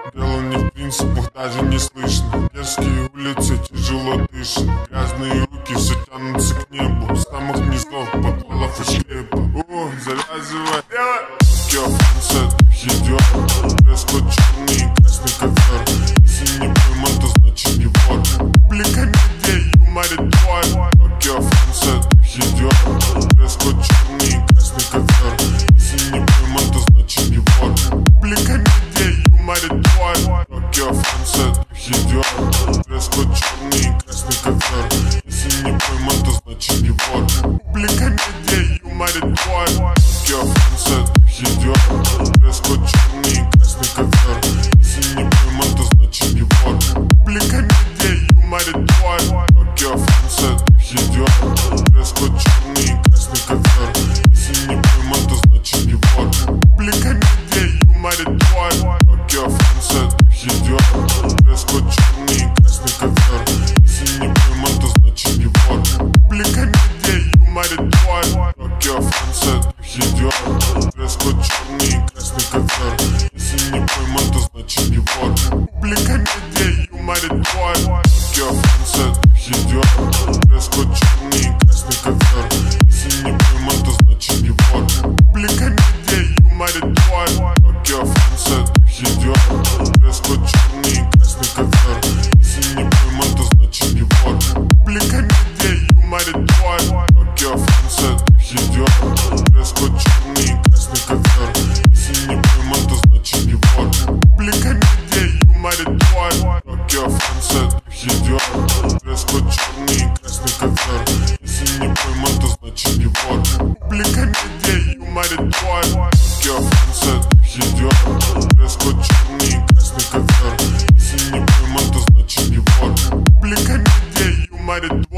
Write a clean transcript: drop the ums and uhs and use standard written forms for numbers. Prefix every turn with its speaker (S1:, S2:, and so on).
S1: Дело не в принципах, даже не слышно. Дерзкие улицы, тяжело дышат. Грязные руки все тянутся к небу. С самых низов, подвалов и склепа. О, завязывай дело. Францет идет. Дресс-код черный и красный ковер. Если не пойман, то значит не вор. Публика медиа, юморит твой. Францет идет. Дресс-код черный и красный ковер. Если не пойман, то значит не вор. Публика медиа, юморит твой. Францет идет. Дресс-код черный и красный ковер. Если не пойман, то значит не вор. Публика медиа, юморит твой. Францет идет. Дресс-код черный и красный ковер. Если не пойман, то значит не вор. Публика медиа, юморит твой. Францет идет. Дресс-код черный и красный ковер. Если не пойман, то значит не вор. Публика медиа, юморит твой. Францет идет. Дресс-код черный и красный ковер. Если не пойман, то значит не вор. Публика медиа, юморит твой. Францет идет. Дресс-код черный и красный ковер. Если не пойман, то значит не вор. Публика медиа, юморит твой. Францет идет. Дресс-код черный и красный ковер. Если не пойман, то значит не вор. Публика медиа, юморит твой. Францет идет. Дресс-код черный и красный ковер. Если не пойман, то значит не вор. Публика медиа, юморит твой. Францет идет. Дресс-код черный и красный ковер. Если не пойман, то значит не вор. Публика медиа, юморит твой. Францет идет. Дресс-код черный и красный ковер. Если не пойман, то значит не вор. Публика медиа, юморит твой. Францет идет. Дресс-код черный и красный ковер. Если не пойман, то значит не вор. Публика медиа, юморит